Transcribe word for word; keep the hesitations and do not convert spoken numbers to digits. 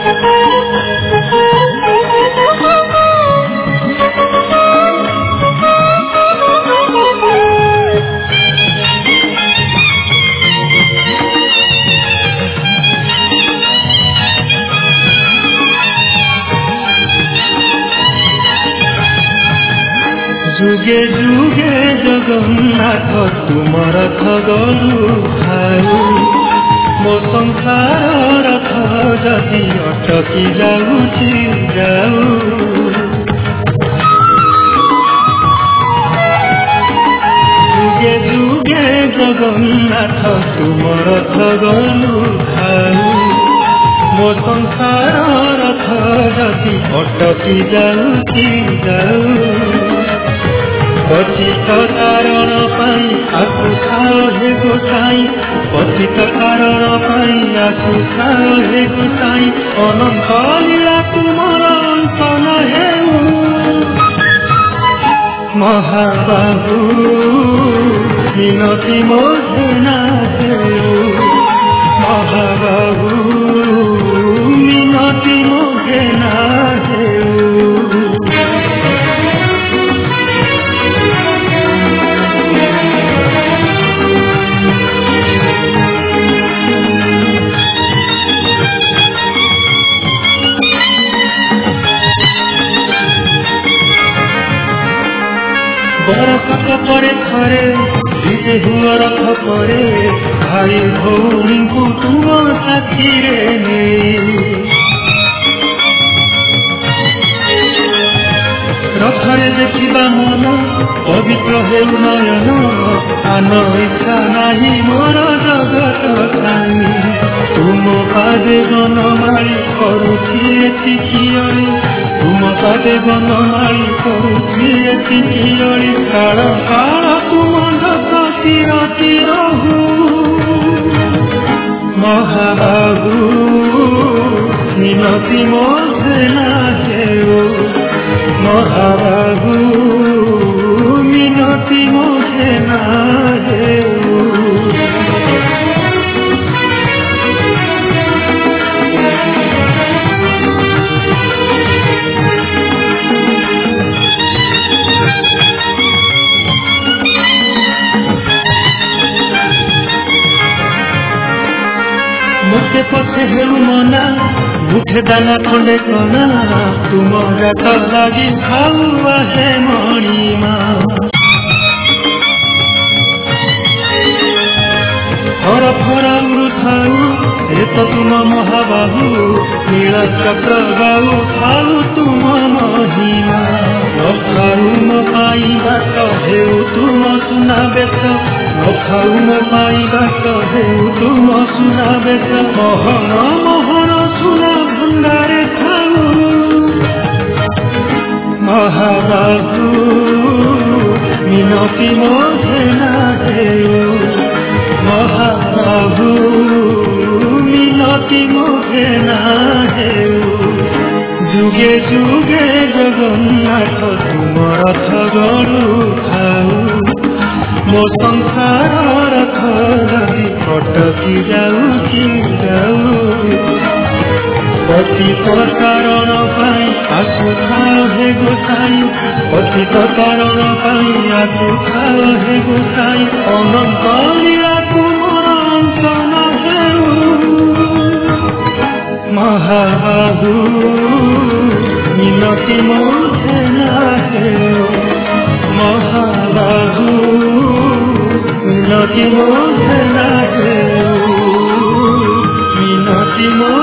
जुगे जुगे जगन्नाथ तुम रथ गरु खाऊ मो संसार रथ जदि अटकी जाऊची जाऊ जुगे जुगे जगन्नाथ तुम रथ गरु खाऊ मो संसार रथ जदि अटकी जाऊची जाऊ पतित कारण पाई आकुखाओ हे गोसाई पतित कारण पाई आकुखाओ हे गोसाई अनंत लीला तुमर अंत न हेउ महाबाहु मिनति मोहे न हेउ महाबाहु मिनति मोहे न हेउ बरसक परे थरे विजे हुआ रथ परे भाई भौणी को तुम साथी रथरे देखा मन पवित्र हेउ नयन आन इच्छा नाही मोर जगत स्वामी तुम पादे बनमाली करुछि चिखियली तुम पादे बनमाली करुछि चिखियली काल काल तुम दस चिर चिरहु महाबाहु मिनति मोहे न हेउ महाबाहु मिनति मोहे न हेउ मोटे पछे हेउ मना मुठे दाना खंडे कना तुम रात लगी खाऊ हे मणिमा फर फर उड़ुथाऊ ए तो तुम महाबाहु नील चक्र गाऊ खाऊ तुम महिमा नखाऊ मो पाइबा तो हेउ तुम सुना बेश नखाऊ मो पाइबा तो हेउ तुम सुना बेश मोहन मोहन सुना भंडारे खाऊ महाबाहु मिनति मोहे न हेउ महाबाहु मिनति मोहे न हेउ जुगे जुगे जगन्नाथ तुम रथ गरु खाऊ मो संसार रथ जदि अटकी जाऊची जाऊ पतित कारण पाई आकुखाओ हे गोसाई पतित कारण पाई आकुखाओ हे गोसाई अनंत लीला तुमर अंत न हेउ महाबाहु मिनति मोहे न हेउ महाबाहु मिनति मोहे न हेउ मिनति